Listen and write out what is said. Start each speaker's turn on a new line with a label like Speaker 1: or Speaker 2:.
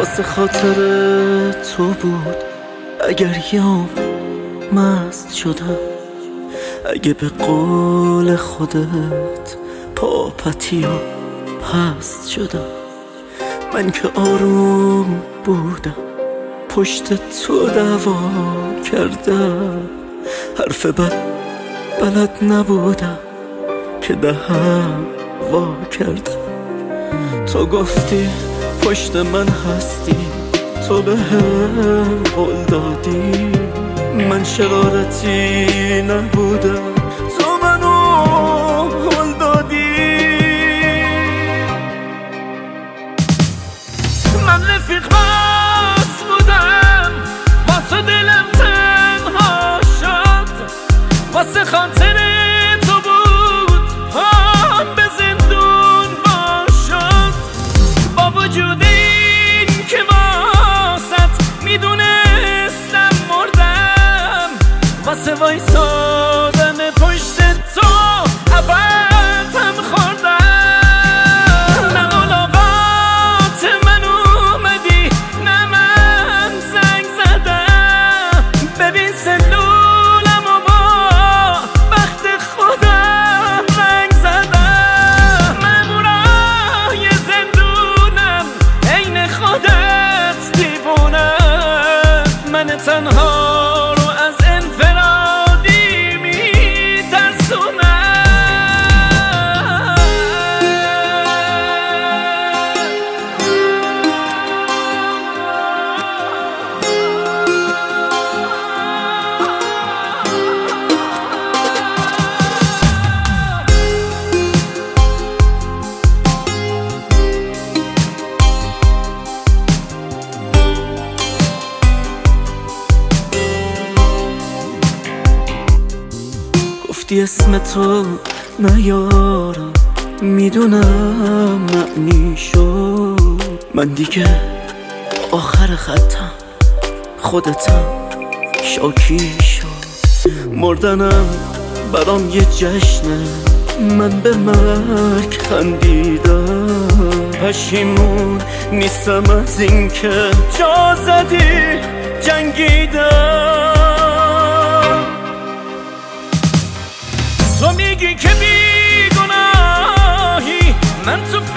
Speaker 1: واسه خاطر تو بود اگر یام مست شدم، اگه به قول خودت پاپتی و پست شدم. من که آروم بودم پشت تو دعوا کردم، حرف بلد نبودم که دهم وا کردم. تو گفتی پشت من هستی، تو به هم قول دادی، من شرارتی نبودم، تو منو قول دادی. من رفیق بس بودم با تو، دلم تنها شد واسه خاطر تو بود هم به زندون باشد. با وجود این که واسط میدونستم مردم، واسه وایسادن پشت تو عبرتم خوردم. نه ملاقات من اومدی نه من زنگ زدم، ببین سلولم و با بخت خودم رنگ زدم. مامورای زندونم عین خودت دیوونم، من تنها رو از انفرادی میترسونم. گفتی اسم تو نیارم، میدونم معنی شد. من دیگه آخر خطم، خودتم شاکی شد. مردنم برام یه جشنه، من به مرگ خندیدم. پشیمون نیستم از این که جا زدی جنگیدم. تو میگی که بیگناهی، من تو